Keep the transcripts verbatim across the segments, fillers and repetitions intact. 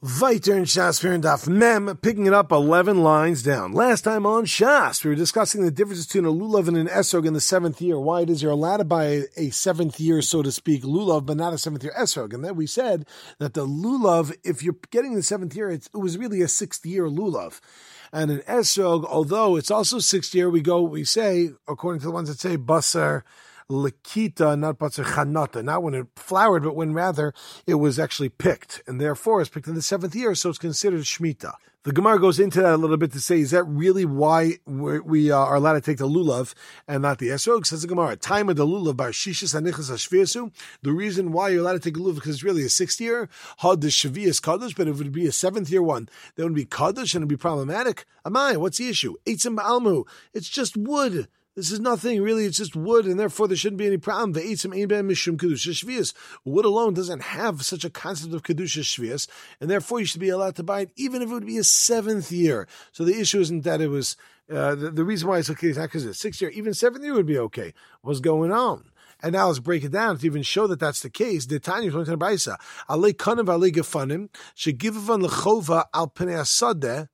Viter and Shas and Daf Mem, picking it up eleven lines down. Last time on Shas, we were discussing the difference between a lulav and an esrog in the seventh year. Why it is you're allowed to buy a, a seventh year, so to speak, lulav, but not a seventh year esrog. And then we said that the lulav, if you're getting the seventh year, it's, it was really a sixth year lulav. And an esrog, although it's also sixth year, we go, we say, according to the ones that say basar Lakita, not Batzer Chanata, not when it flowered, but when rather it was actually picked, and therefore it's picked in the seventh year, so it's considered Shemitah. The Gemara goes into that a little bit to say, is that really why we're, we uh, are allowed to take the lulav and not the esrog? Says the Gemara, time of the lulav bar shishis hanichas hashviasu. The reason why you're allowed to take a lulav because it's really a sixth year, had the shavias kadosh, but if it would be a seventh year one, that would be kadosh and it would be problematic. Amai, what's the issue? Eitzim ba'almu, it's just wood. This is nothing, really, it's just wood, and therefore there shouldn't be any problem. The Eitzim ein ben mishum kedusha shvius. Wood alone doesn't have such a concept of kedusha shvius, and therefore you should be allowed to buy it, even if it would be a seventh year. So the issue isn't that it was, uh, the, the reason why it's okay is not because it's sixth year, even seventh year would be okay. What's going on? And now let's break it down to even show that that's the case. The Tanya is going to the Brisa. Alei kanim v'alei gefanim, shegivavan lechova al pnei asadeh,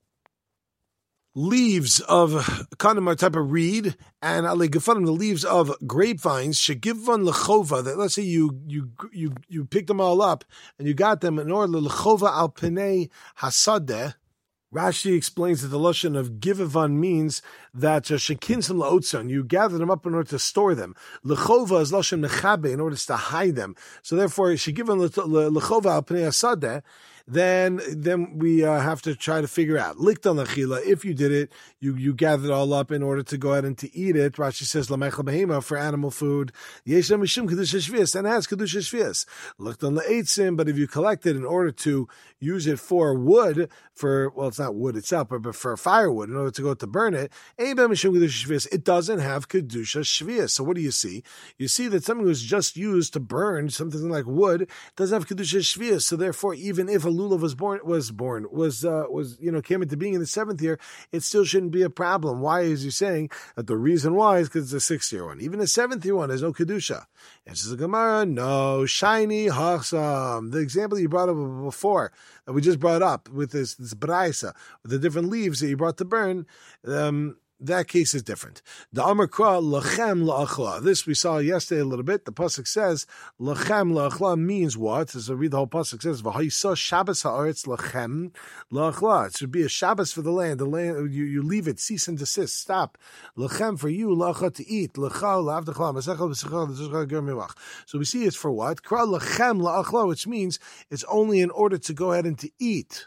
leaves of kanim, type of reed, and alegafanim, the leaves of grapevines, shegivvan lechova, that let's say you you you you picked them all up and you got them in order lechova al penei hasadeh. Rashi explains that the lashon of givavan means that shekinsim laotzon, you gather them up in order to store them. Lechova is lashon mechabe, in order to hide them. So therefore, shegivan lechova al penei hasadeh. Then, then we uh, have to try to figure out. Liktan lachila, if you did it, you you gathered all up in order to go ahead and to eat it. Rashi says lamechla behema, for animal food. Yeshem mishum kedusha shvius, and it has kedusha shvius. Liktan laeitzim, but if you collect it in order to use it for wood, for well, it's not wood itself, but, but for firewood, in order to go to burn it, ein ben mishum kedusha shvius, it doesn't have kedusha shvius. So what do you see? You see that something was just used to burn, something like wood, doesn't have kedusha shvius. So therefore, even if a lulav was born, was born, was uh, was you know came into being in the seventh year, it still shouldn't be a problem. Why is he saying that the reason why is because it's a sixth year one? Even a seventh year one has no kedusha. Answers the Gemara, no shiny hasam. The example you brought up before that we just brought up with this this braisa with the different leaves that you brought to burn. Um, That case is different. The Amar Kra lachem la'achla. This we saw yesterday a little bit. The pasuk says lachem la'achla means what? As I read the whole pasuk, it says v'ha'isa Shabbos ha'aretz lachem la'achla. It should be a Shabbos for the land. The land you, you leave it, cease and desist, stop. Lachem for you, la'achla to eat. L'cha la'avdachla masechel b'sechel l'zuzcha ger miwach. So we see it's for what? Kra lachem la'achla, which means it's only in order to go ahead and to eat.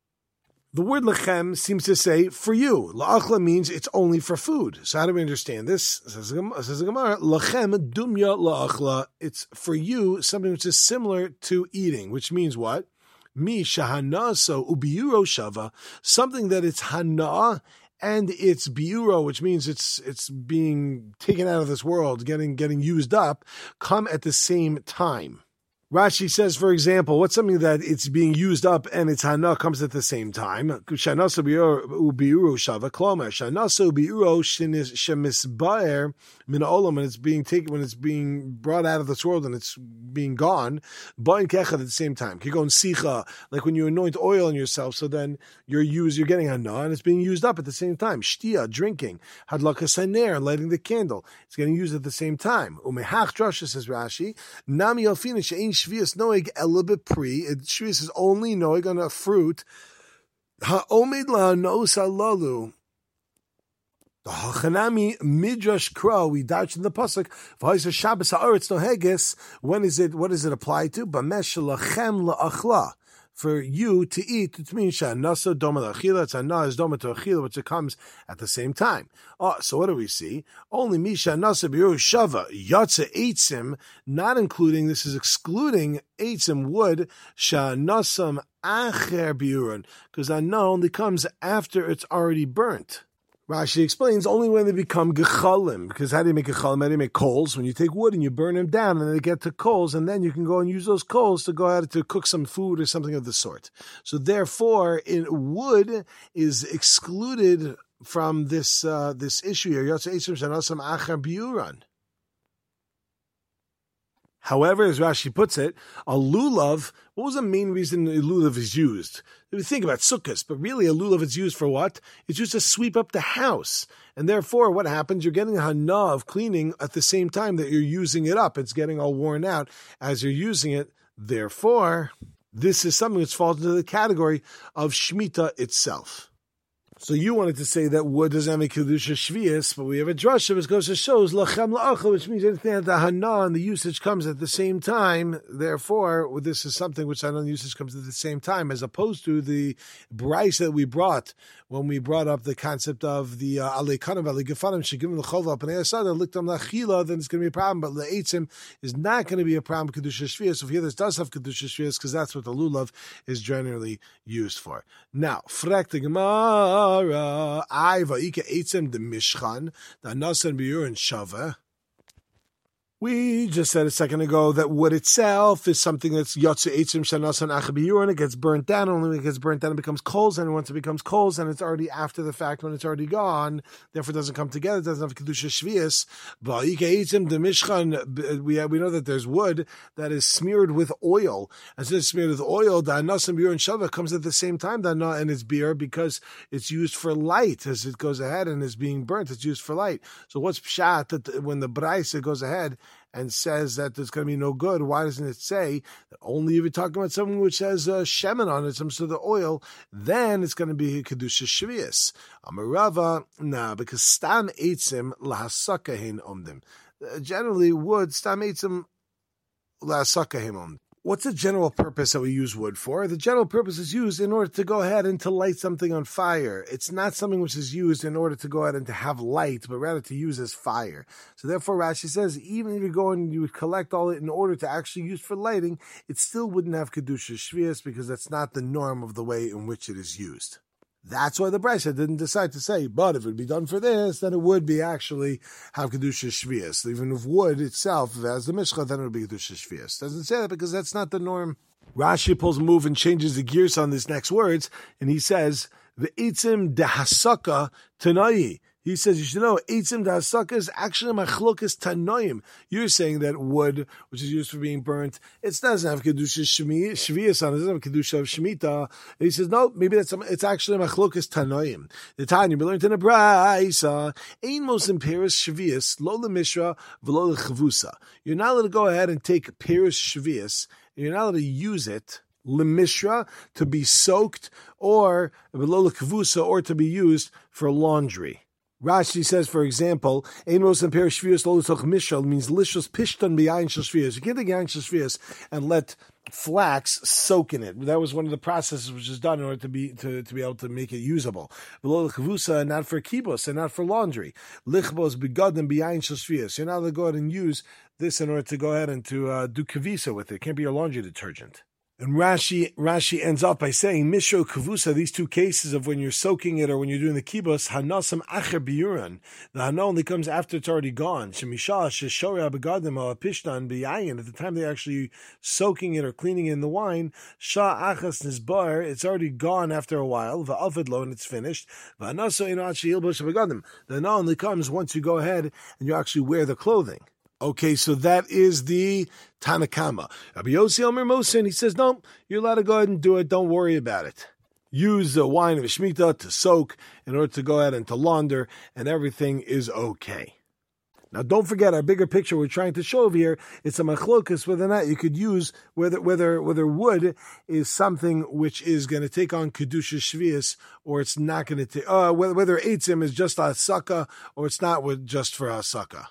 The word lechem seems to say for you. La'achla means it's only for food. So how do we understand this? Says the Gemara, lechem dumya la'achla. It's for you something which is similar to eating, which means what? Mi shahanaso ubiuro shava, something that it's hana and it's biuro, which means it's it's being taken out of this world, getting getting used up, come at the same time. Rashi says, for example, what's something that it's being used up and its hana comes at the same time? Shanaso biuro shava klomer. Shanaso biuro shemisbaer min olam, when it's being taken, when it's being brought out of this world and it's being gone. Bain kechad at the same time. Kigon sicha, like when you anoint oil on yourself, so then you're used, you're getting hana and it's being used up at the same time. Shtia, drinking. Hadlaka saner, lighting the candle. It's getting used at the same time. Umehach drasha, says Rashi. Nami alfina she'ein shvius noeg elabit pri. Shvius is only noeg on a fruit. Ha'omid la nos alalu. The Hachanami Midrash Kra, we doubt in the pasuk. V'ha'isa Shabbos ha'aretz noheges. When is it? What does it apply to? B'mesh lachem la'achla. For you to eat, it means sha'nasa doma la'achila. It's ana is doma to achila, which it comes at the same time. Oh, so what do we see? Only mi sha'nasa b'yur shava yatsa eitzim, not including. This is excluding eitzim wood sha'nasam acher b'yurun, because ana only comes after it's already burnt. Rashi explains only when they become gechalim, because how do you make gechalim? How do you make coals? When you take wood and you burn them down and they get to coals, and then you can go and use those coals to go out to cook some food or something of the sort. So therefore, in wood is excluded from this uh, this issue here. However, as Rashi puts it, a lulav, what was the main reason a lulav is used? We think about sukkahs, but really a lulav is used for what? It's used to sweep up the house. And therefore, what happens? You're getting a hana of cleaning at the same time that you're using it up. It's getting all worn out as you're using it. Therefore, this is something that falls into the category of Shemitah itself. So you wanted to say that wood doesn't have a kedusha shvius, but we have a drasha which goes to shows lachem la'achel, which means anything that the hana and the usage comes at the same time. Therefore, this is something which I know the usage comes at the same time, as opposed to the bryce that we brought when we brought up the concept of the alekanav alegefanim shegim l'chova pnei asada liktam lachila. Then it's going to be a problem. But le'etzim is not going to be a problem kedusha shvius. So here this does have kedusha shvius because that's what the lulav is generally used for. Now, frek the gemara. I va'ika eitzem the mishchan the nasan biur and shava. We just said a second ago that wood itself is something that's yotze eitzim shanasan achabiyur, and it gets burnt down. Only when it gets burnt down, it becomes coals, and once it becomes coals, and it's already after the fact when it's already gone, therefore it doesn't come together. It doesn't have kedusha shvius. Va'ika eitzem the mishchan. We we know that there's wood that is smeared with oil. As it's smeared with oil, the nasan biur and shava comes at the same time. The na and its beer because it's used for light as it goes ahead and is being burnt. It's used for light. So what's pshat that when the brayse goes ahead and says that there's going to be no good, why doesn't it say that only if you're talking about something which has uh, shemen on it, some sort of oil, then it's going to be kedusha shvius? Amarava, nah, because stam eitzim lahasaka hin omdim. Generally, wood stam eitzim lahasaka hin omdim. What's the general purpose that we use wood for? The general purpose is used in order to go ahead and to light something on fire. It's not something which is used in order to go ahead and to have light, but rather to use as fire. So therefore, Rashi says, even if you go and you would collect all it in order to actually use for lighting, it still wouldn't have kedusha shvius because that's not the norm of the way in which it is used. That's why the Brisa didn't decide to say, but if it would be done for this, then it would be actually have kedusha shvius. Even if wood itself, if it has the mishcha, then it would be kedusha shvius. Doesn't say that because that's not the norm. Rashi pulls a move and changes the gears on these next words, and he says, "Ve'itzim dehasaka tanai." He says, you should know, eitzim dehasaka is actually machlokas tanoim. You're saying that wood, which is used for being burnt, it doesn't have kedusha shvius on it, it doesn't have kedusha of shemitah. And he says, no, maybe that's it's actually machlokas tanoim. The Tanya, we learned in a braysa, ein mos in peris shvius, lo lemishra, v'lo lechavusa. You're not allowed to go ahead and take peris shvius, you're not allowed to use it, lemishra, to be soaked, or v'lo lechavusa, or to be used for laundry. Rashi says, for example, "Ein ros and perish shvius lo l'toch mishal" means lishos pishton b'yayin shel shvius. You can't take yayin shel shvius and let flax soak in it. That was one of the processes which is done in order to be to, to be able to make it usable. V'lo l'chavusa, not for kibus and not for laundry. Lichbos begadim b'yayin shel shvius. You're not allowed to go ahead and use this in order to go ahead and to uh, do kavisa with it. It can't be your laundry detergent. And Rashi Rashi ends up by saying, Mishro Kavusa, these two cases of when you're soaking it or when you're doing the kibbutz, Hanasam Acher Biuran. The Hana only comes after it's already gone. Shemisha, Sheshora Begadim, Al Pishtan, Biyayin. At the time they're actually soaking it or cleaning it in the wine, Shah Achas Nizbar, it's already gone after a while, Va'avidlo, and it's finished. Va'anaso Inachi Ilbush Begadim. The Hana only comes once you go ahead and you actually wear the clothing. Okay, so that is the Tanakama. Rabbi Yossi Omer Mosen, he says, no, you're allowed to go ahead and do it. Don't worry about it. Use the wine of Shemitah to soak in order to go ahead and to launder, and everything is okay. Now, don't forget our bigger picture we're trying to show over here. It's a machlokus whether or not you could use whether whether whether wood is something which is going to take on kedusha shvius or it's not going to take. Uh, whether whether eitzim is just a sukkah or it's not with just for a sukkah.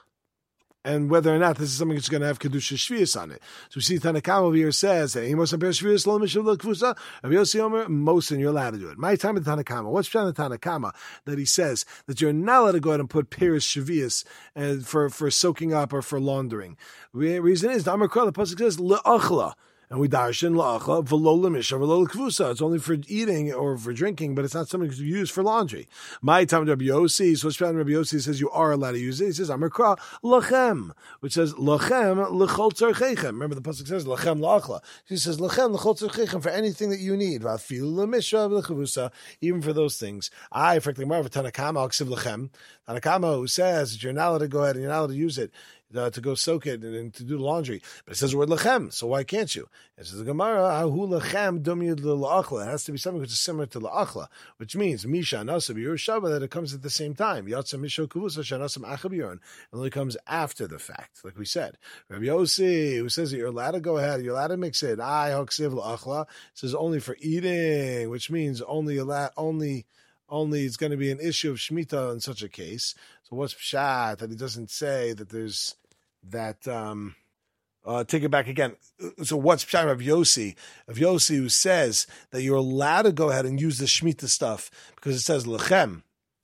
And whether or not this is something that's going to have kedusha shvius on it. So we see Tanakama over here says, "Amos amper shvius lo mishav lo kvusa." Rabbi Yossi Omer Mosen, you're allowed to do it. My time in Tanakama. What's Pshat in Tanakama that he says that you're not allowed to go ahead and put peris shvius and for for soaking up or for laundering? The reason is the Amar Kol, the pasuk says le'achla. And we darshan la'achla v'lo l'misha v'lo l'kvusa. It's only for eating or for drinking, but it's not something to use for laundry. My time Rabbi Yossi, so Shpan Rabbi Yossi says you are allowed to use it. He says Amar Kra lachem, which says lachem l'chol tzarchechem. Remember the pasuk says lachem la'achla. He says lachem l'chol tzarchechem for anything that you need. V'afilu l'misha v'l'kvusa, even for those things. I, frankly, more of a Tanakama, I'll ksiv lachem. Tanakama who says that you're not allowed to go ahead and you're not allowed to use it. uh, to go soak it and, and to do the laundry. But it says the word lechem, so why can't you? It says the Gemara, ahu lechem dumyud la'achla. It has to be something which is similar to la'achla, which means misha nasab yerushava, that it comes at the same time. Yatsa misho kavusa shanasam achabiyon. It only comes after the fact, like we said. Rabbi Yossi, who says that you're allowed to go ahead, you're allowed to mix it. I hoksiv la'achla says only for eating, which means only allowed, only. Only it's going to be an issue of Shemitah in such a case. So what's pshat that he doesn't say that there's that, um, uh, take it back again. So what's pshat of Yossi? Of Yossi who says that you're allowed to go ahead and use the Shemitah stuff because it says lechem.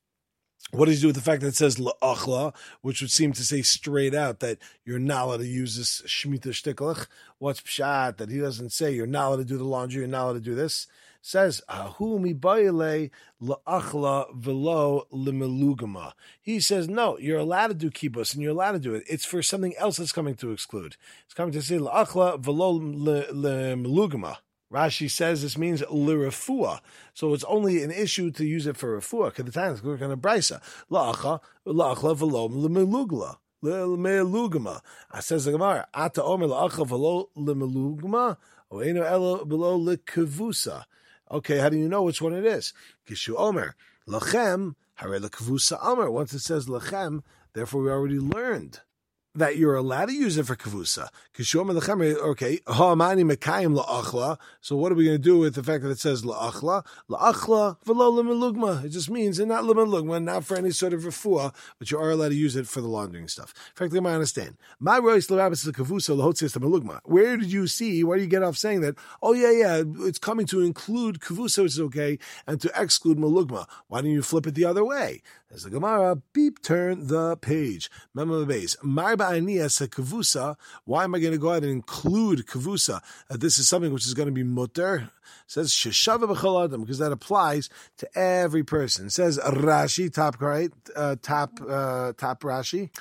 What does he do with the fact that it says la'achla, which would seem to say straight out that you're not allowed to use this Shemitah shtiklach? What's pshat that he doesn't say you're not allowed to do the laundry, you're not allowed to do this? Says ahu mibayile la'achla velo limelugama. He says no, you're allowed to do kibbutz and you're allowed to do it. It's for something else that's coming to exclude. It's coming to say la'achla velo limelugama. Rashi says this means lirafua, so it's only an issue to use it for rafua. Because the time we're going to brisa la'achla la'achla velo limelugla. Lemelugama. I says the Gemara ata omer la'achla velo limelugama oeino elo below lekavusa. Okay, how do you know which one it is? Kishu Omer, Lachem, Hare Lekavusa Omer. Once it says Lachem, therefore we already learned that you're allowed to use it for kavusa. Kishu Omer Lachem, okay, Ha'amani Mekayim La'achla. So what are we going to do with the fact that it says La'achla? La'achla v'lo l'melugma. It just means it's not l'melugma, not for any sort of refuah, but you are allowed to use it for the laundering stuff. In fact, I might understand. My rois l'rabbis l'kavusa l'hotzias l'melugma. Where did you see, where do you get off saying that, oh yeah, yeah, it's coming to include kavusa, which is okay, and to exclude melugma? Why don't you flip it the other way? As the Gemara, beep, turn the page. Mem of the base. Marba aniyas kavusa. Why am I going to go ahead and include kavusa? Uh, this is something which is going to be mutter. It says sheshava b'chol adam, because that applies to every person. It says Rashi, top right, uh, top uh, top Rashi.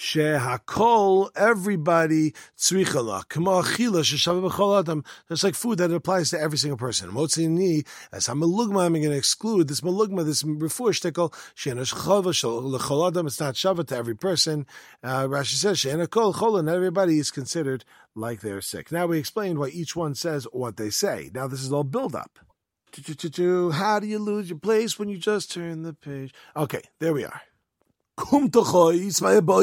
Shehakol, everybody tzrichala k'mo achila sheshava b'chol adam. It's like food that applies to every single person. Motzini, as hamelugma, I'm going to exclude this melugma, this refuah shtickle. She'enash chava l'chol adam. It's not shava to every person. Uh, Rashi says she'enakol chol, and everybody is considered like they're sick. Now we explained why each one says what they say. Now this is all build up. How do you lose your place when you just turn the page? Okay, there we are. What comes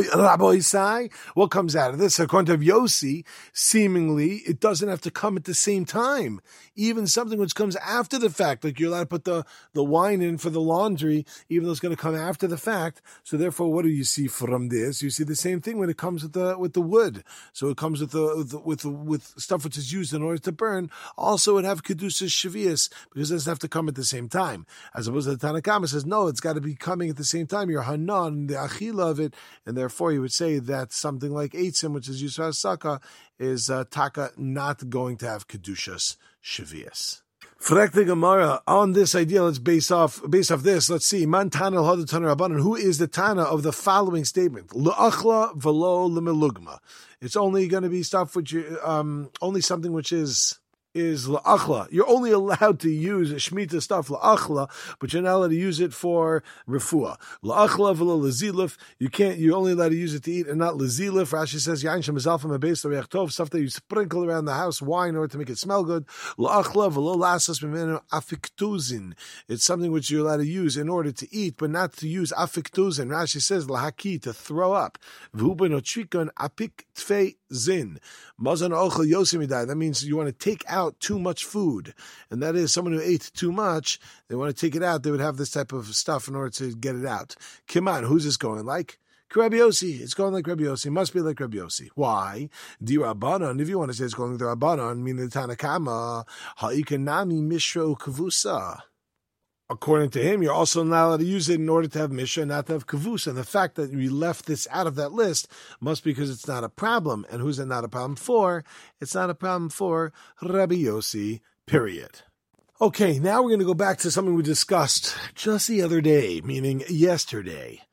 out of this? According to Yossi, seemingly it doesn't have to come at the same time. Even something which comes after the fact, like you're allowed to put the, the wine in for the laundry, even though it's going to come after the fact. So therefore, what do you see from this? You see the same thing when it comes with the with the wood. So it comes with the with the, with, the, with stuff which is used in order to burn. Also, it would have kedusha shavias because it doesn't have to come at the same time. As opposed to the Tanna Kama says, no, it's got to be coming at the same time. You're hanan, the achila of it, and therefore you would say that something like eitzim, which is used as saka, is uh, taka not going to have kedushas shavias. Frekte Gemara on this idea. Let's base off based off this. Let's see. Man Tana l'hada Tana Rabbanan. Who is the Tana of the following statement? L'achla v'lo l'melugma. It's only going to be stuff which um only something which is. is la'achla. You're only allowed to use Shemitah stuff la'achla, but you're not allowed to use it for refuah. La'achla v'lo l'zilif. You can't, you're only allowed to use it to eat and not l'zilif. Rashi says, yain shem azalfim abeis l'reach tov, stuff that you sprinkle around the house, wine in order to make it smell good. La'achla v'lo lasas mimenu afiktuzin. It's something which you're allowed to use in order to eat, but not to use afiktuzin. Rashi says, lahaki, to throw up. V'hu ben otrikon apik tfei zin. Mazan ochel yosimidai. That means you want to take out too much food, and that is someone who ate too much. They want to take it out. They would have this type of stuff in order to get it out. Kiman, who's this going like? Rabbi Yossi. It's going like Rabbi Yossi. It must be like Rabbi Yossi. Why? Di Rabbanan. If you want to say it's going like the Rabbanan, meaning the Tanna Kama, ha'ikanami mishro kavusa. According to him, you're also not allowed to use it in order to have Misha, not to have Kavus. And the fact that we left this out of that list must be because it's not a problem. And who's it not a problem for? It's not a problem for Rabbi Yossi, period. Okay, now we're going to go back to something we discussed just the other day, meaning yesterday.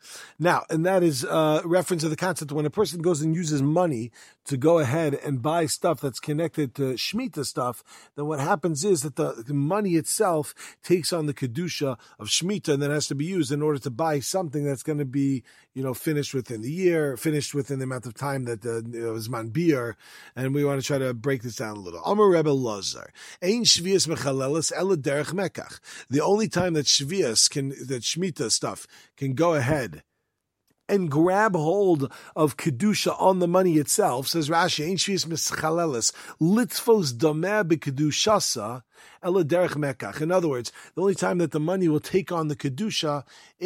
Now, and that is uh, reference to the concept when a person goes and uses money to go ahead and buy stuff that's connected to Shemitah stuff, then what happens is that the, the money itself takes on the Kedusha of Shemitah and then has to be used in order to buy something that's going to be, you know, finished within the year, finished within the amount of time that the you know, Zman Biur, and we want to try to break this down a little. Amar Rebbe Lazar, Ein Shvius Mechalelis Ela Derech Mekach. The only time that Shvius can, that Shemitah stuff can go ahead and grab hold of Kedusha on the money itself, says Rashi, Ein Shvius Mechalelis Litzfos Dameh B'Kedushasa Ela Derech Mekach. In other words, the only time that the money will take on the Kedusha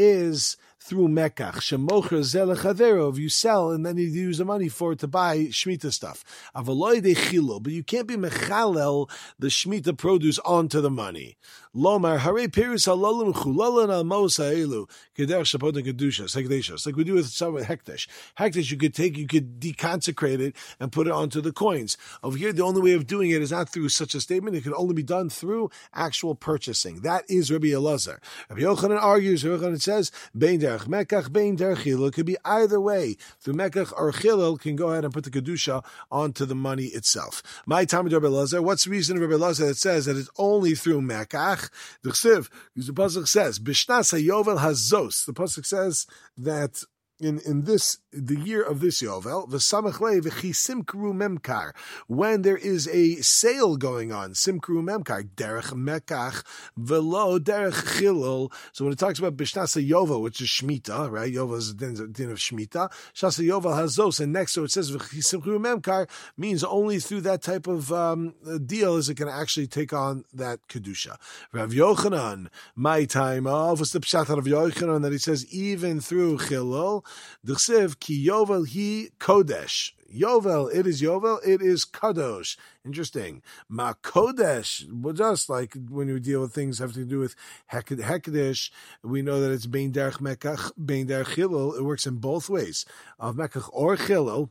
is through Mekach. Shemocher zelech you sell and then you use the money for it to buy Shemitah stuff. Avaloi de chilo, but you can't be mechalel the Shemitah produce onto the money. Lomar hare pirus halalim chulalan al mos ha'elu kederech shapot kedusha sekdeshos. Like we do with some with hekdesh. Hekdesh you could take, you could deconsecrate it and put it onto the coins. Over here, the only way of doing it is not through such a statement. It can only be done through actual purchasing. That is Rabbi Elazar. Rabbi Yochanan argues. Rabbi Yochanan says bein derech mekach, bein derech chilul. It could be either way. Through mekach or chilul, can go ahead and put the kedusha onto the money itself. My time with Rabbi Elazar. What's the reason of Rabbi Elazar that says that it's only through mekach? The chsiv, the pasuk says b'shnas hayovel hazos. The pasuk says that in in this the year of this Yovel, v'samach le v'chisimkru memkar, when there is a sale going on, simkru memkar derech mekach v'lo derech chilul. So when it talks about b'shnas Yovel, which is Shemitah, right? Yovel is the din, din of Shemitah. Shnas Yovel hazos, and next to it says v'chisimkru memkar means only through that type of um, deal is it can actually take on that kedusha. Rav Yochanan, my time of what's the pshat of Yochanan that he says even through chilul. D'chsev ki Yovel hi kodesh. Yovel, it is Yovel, it is kadosh. Interesting. Ma kodesh, well, just like when we deal with things having to do with hekdesh, we know that it's bein derech mekach, bein derech chilul. It works in both ways, of mekach or chilul.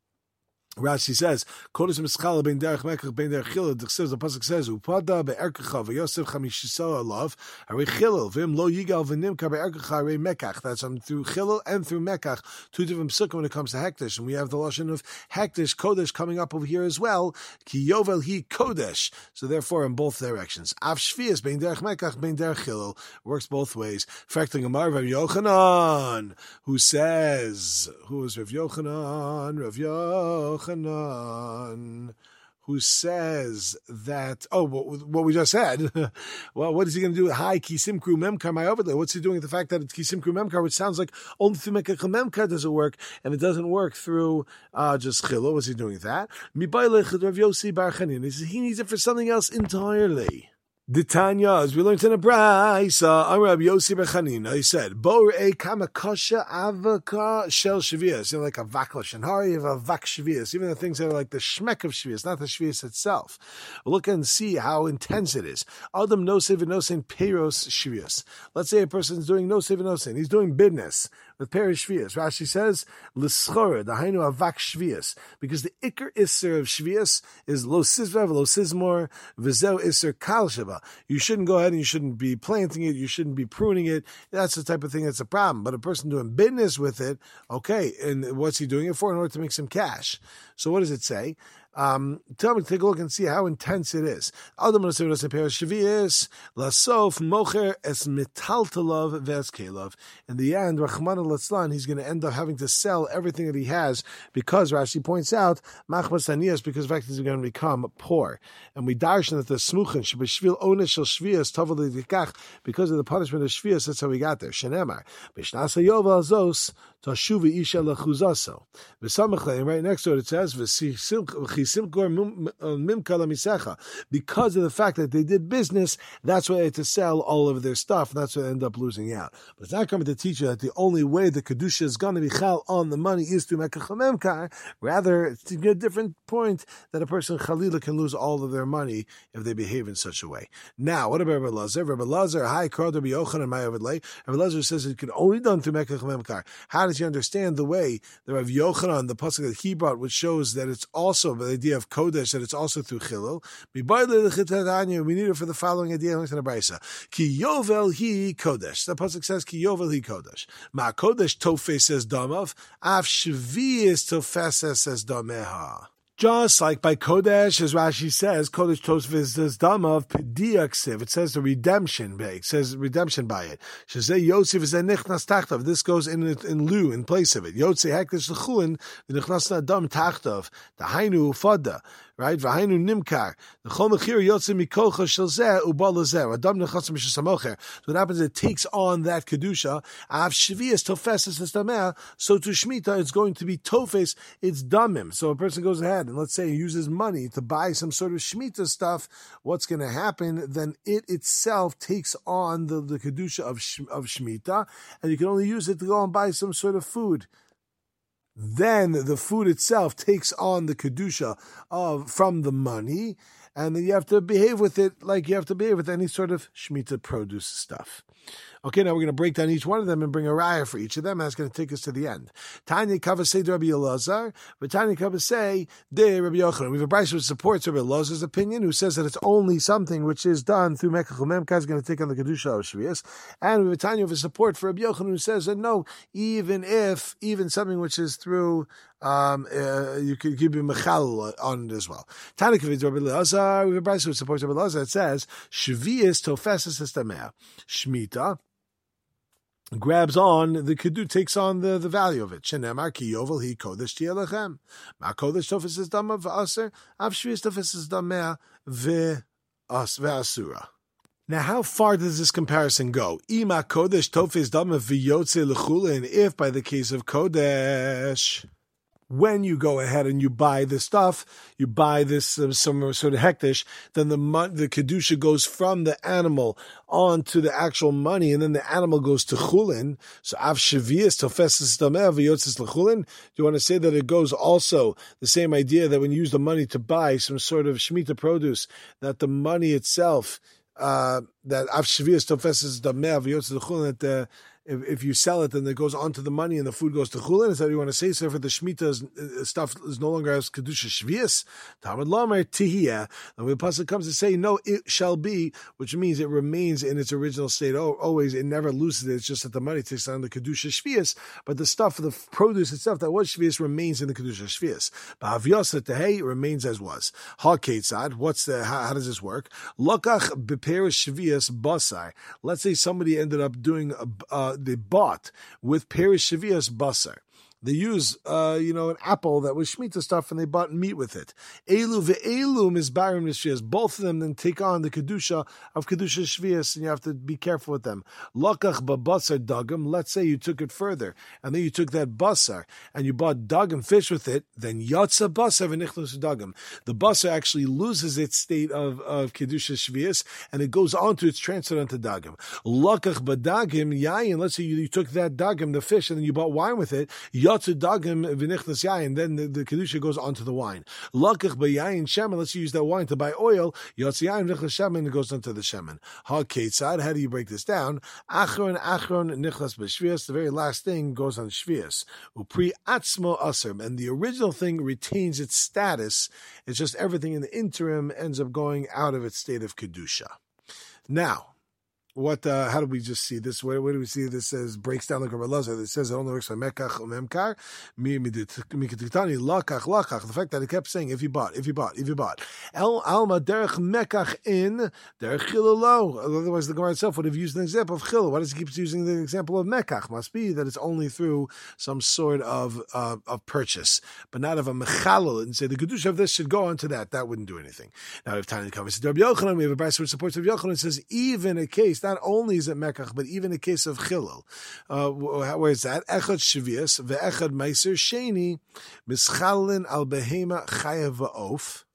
Rashi says, "Kodesh mischal ben derech mekach ben derech chilul." The pasuk says, "Upada be'erkecha v'yosef chamishiso alav harei chilul v'im lo yigal v'nimka be'erkecha harei mekach." That's um, through chilul and through mekach, two different psukim when it comes to hekdesh, and we have the lashon of hekdesh kodesh coming up over here as well. Ki yovel hi kodesh. So therefore, in both directions, av shvius ben derech mekach ben derech chilul works both ways. Fracting Amar Rav Yochanan, who says, who is Rav Yochanan? Rav Yochanan. Yochanan, who says that, oh, what, what we just said. Well, what is he going to do? Hi, Kisimkru Memkar, my overlay. What's he doing with the fact that it's Kisimkru Memkar, which sounds like only through Mekach Memkar does it work, and it doesn't work through uh, just Chilo? What's he doing with that? Mibailech Rav Yossi Bar Chanin. He says he needs it for something else entirely. The Tanya, as we learned in a brayso, Rabbi Yossi Bar Chanina, he said, "Bo re'ei kama kasha avaka shel shvius." You know, like a vakla shenhari of a vak shvius. Even the things that are like the shmek of shvius, not the shvius itself. Look and see how intense it is. Adam nosev v'nosein peiros shvius. Let's say a person's doing nosev v'nosein. He's doing business with peiros shvius. Rashi says, "L'schora dahainu avak shvius," because the ikar iser of shvius is lo sizvav, lo sizmor, v'zeu iser kal sheba. You shouldn't go ahead and you shouldn't be planting it. You shouldn't be pruning it. That's the type of thing that's a problem. But a person doing business with it, okay, and what's he doing it for? In order to make some cash. So what does it say? Um, tell me, take a look and see how intense it is. Adam Shavias, Lasof, Mocher, Es Metaltalov, Veskelov. In the end, Rachmana Latzlan, he's going to end up having to sell everything that he has because, Rashi points out, Machmas Anias, because in fact he's going to become poor. And we darshan that the Smuchen, Shebeshvil Onesh Shel Shvias, Tavali Dikach, because of the punishment of Shvias, that's how we got there. Shenemar, Bishnasa Yovel Zos, Tashuvi Isha Lechuzaso. V'samachle, and right next to it, it says, because of the fact that they did business, that's why they had to sell all of their stuff, and that's why they end up losing out. But it's not coming to teach you that the only way the Kedusha is going to be chal on the money is through Mekach Memkar. Rather, it's to get a different point that a person Chalila can lose all of their money if they behave in such a way. Now, what about Rabbi Lazar? Rabbi Lazar, hi, Kar Rabbi Yochanan, my overlay. Rabbi Lazar says it can only be done through Mekach Memkar. How does he understand the way that Rabbi Yochanan, the pasuk that he brought, which shows that it's also the idea of kodesh, that it's also through chilul. We need it for the following idea in the Brisa. Ki yovel hi kodesh. The pasuk says ki yovel hi kodesh. Ma kodesh tofes says damav. Af shvius tofes says dameha. Just like by Kodesh, as Rashi says, Kodesh Tosfis is dam of Pediaksiv. It says the redemption. It says redemption by it. Shazay Yosef is a nichnas tachtav. This goes in in lieu, in place of it. Yotze hektish l'chulin, the nichnas nadam tachtav. The hainu ufada. Right? V'hainu nimkar. The chol mechir yotze mikolcha shelzeh ubalazeh. Adam nechas mishasamocher. So what happens? It takes on that kedusha. Av shvius tofes es dameh. So to shmita, it's going to be tofes. It's damim. So a person goes ahead and let's say he uses money to buy some sort of shmita stuff. What's going to happen? Then it itself takes on the, the kedusha of sh, of shmita, and you can only use it to go and buy some sort of food. Then the food itself takes on the kedusha of from the money, and then you have to behave with it like you have to behave with any sort of shmita produce stuff. Okay, now we're going to break down each one of them and bring a raya for each of them, and that's going to take us to the end. Tanya Kavasei Rabbi Elazar, but Tanya Kavasei de Rabbi Yochanan. We have a brayso which supports Rabbi Elazar's opinion, who says that it's only something which is done through Mekach Memka is going to take on the kedusha of Shvius, and we have a Tanya of a support for Rabbi Yochanan, who says that no, even if even something which is through Um, uh, you could give him mechal on it as well. Tanya Kavasei Rabbi Elazar. We have a brayso which supports Rabbi Elazar. It says Shvius tofeses estameh Shmita grabs on the kedu, takes on the, the value of it. Shenemar ki yovel hi kodesh tielachem. Ma kodesh tofes is dama v'aser. Av shvius tofes is dama v'asura. Now, how far does this comparison go? Ima kodesh tofes dama v'yotze l'chulin. If by the case of kodesh, when you go ahead and you buy the stuff, you buy this uh, some sort of hektish, then the the kedusha goes from the animal onto the actual money, and then the animal goes to chulin. So av shavias tofeses dameh v'yotzes l'chulin. Do you want to say that it goes also the same idea that when you use the money to buy some sort of shemitah produce, that the money itself, uh, that av shavias tofeses dameh v'yotzes l'chulin, that the If, if you sell it, then it goes onto the money and the food goes to chulin. Is that what you want to say? So for the shemitah uh, stuff is no longer as kedusha shvius. Talmud Lamer tihiyah. And when the pasuk comes to say no, it shall be, which means it remains in its original state. Oh, always, it never loses it. It's just that the money takes on the kedusha shvius, but the stuff, the produce itself that was shvius remains in the kedusha shvius. But havyasa tehei remains as was. Ha ketzad. What's the? How, how does this work? Lokach beperish shvius basar. Let's say somebody ended up doing a. Uh, they bought with perish shavias basar. They use, uh, you know, an apple that was shemitah stuff, and they bought meat with it. Elu ve'elu mizbarim shvias. Both of them then take on the kedusha of kedusha shvias, and you have to be careful with them. Lakach babasar dagam. Let's say you took it further, and then you took that basar and you bought dagam fish with it. Then yatsa basar v'nichnus dagam. The basar actually loses its state of of kedusha shvias, and it goes on to its transfer onto dagam. Lakach badagim yayin. Let's say you, you took that dagam, the fish, and then you bought wine with it. Yatsu dagim v'nichnas yayin, then the, the kedusha goes onto the wine. Lakach b'yayin shemen, let's use that wine to buy oil. Yatsu yayin v'nichnas shemen, it goes onto the shemen. Ha ketzad, how do you break this down? Achron achron nichnas b'shvius, the very last thing goes on shvius. Upri atzmo aser, and the original thing retains its status. It's just everything in the interim ends up going out of its state of kedusha. Now, What? Uh, how do we just see this? Where, where do we see this? Says breaks down like a Rabbi. It says it only works for mekach or memkar. Mikatitani lakach lakach. The fact that it kept saying if you bought, if you bought, if you bought. El alma derech mekach in derech chilolo. Otherwise, the Gemara itself would have used an example of chilul. Why does it keep using the example of mekach? Must be that it's only through some sort of uh, of purchase, but not of a mechalal. And say the kedusha of this should go on to that. That wouldn't do anything. Now, if Tanya comes to Rabbi Yochanan, we have a brayso which supports Rabbi Yochanan. It says even a case. Not only is it mekach, but even a case of chilul. Uh, where is that? Echad shvius ve'echad meiser sheni mischalin al behema chayav va'of.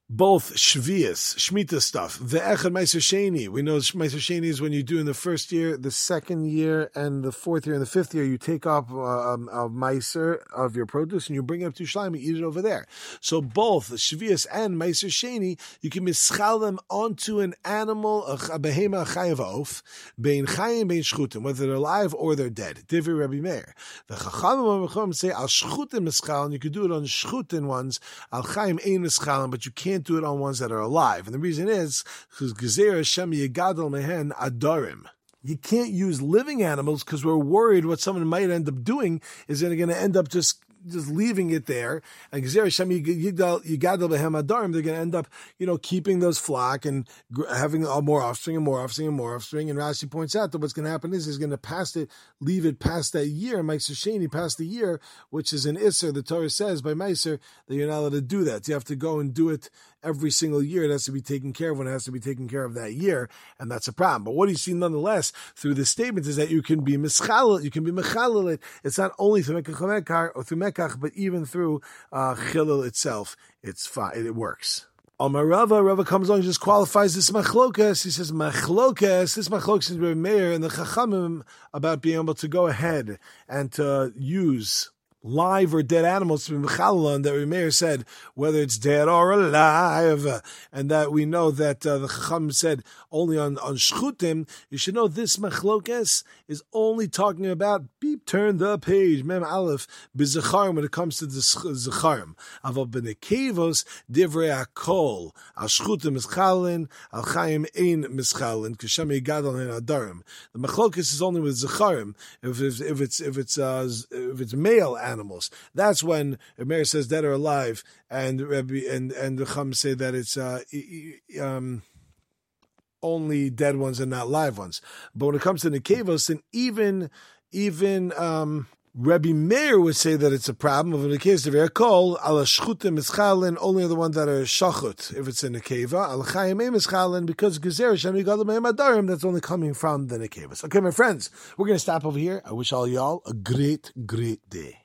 both shvius, shmita stuff, the echad meiser sheni. We know meiser sheni is when you do in the first year, the second year, and the fourth year, and the fifth year, you take up uh, um, a meiser of your produce and you bring it up to Yerushalayim, you eat it over there. So both shvius and meiser sheni, you can mischal them onto an animal, a behema chayav of, bein chayim, bein shchutim, whether they're alive or they're dead. Divrei Rabbi Meir. The chachamim say al shchutim mischal, and you can do it on shchutin ones. Al chayim ein mischal, but you can't do it on ones that are alive. And the reason is because Gezer Hashem Yegadol Mehen Adarim. You can't use living animals because we're worried what someone might end up doing is going to end up just just leaving it there. And Gezer Hashem Yegadol Behem Adarim, they're going to end up, you know, keeping those flock and having more offspring and more offspring and more offspring. And Rashi points out that what's going to happen is he's going to pass it, leave it past that year, Meiser Sheni, past the year, which is an Isser. The Torah says by Meiser that you're not allowed to do that. You have to go and do it every single year. It has to be taken care of when it has to be taken care of that year, and that's a problem. But what you see nonetheless through this statement is that you can be mischalel, you can be mechalel it. It's not only through mekach or through mekach, but even through uh, chilul itself. It's fine. It works. Amar Rava, Rava comes along and just qualifies this machlokas. He says machlokas, this machlokas is Rabbi Meir and the chachamim about being able to go ahead and to use live or dead animals to be mechalal, and that Rabbi Meir said whether it's dead or alive, and that we know that uh, the Chacham said only on on shchutim. You should know this machlokes is only talking about beep. Turn the page. Mem Aleph b'zecharim when it comes to the zecharim. Aval b'nekevos divrei akol al shchutim mischalin al chayim ein mischalin k'shem yigadol hen adarim. The machlokes is only with zecharim. If if, if it's if it's uh, if it's male animals. Animals. That's when Meir says dead or alive, and Rabbi and and the Chum say that it's uh, um, only dead ones and not live ones. But when it comes to nekevos, then even even um, Rabbi Meir would say that it's a problem of the case of Erkol al shchutim mischalin, only the ones that are shachut if it's a nekeva al chayim mischalin because gezer Hashem yigadol mehem adarim, that's only coming from the nekevas. Okay, my friends, we're going to stop over here. I wish all y'all a great, great day.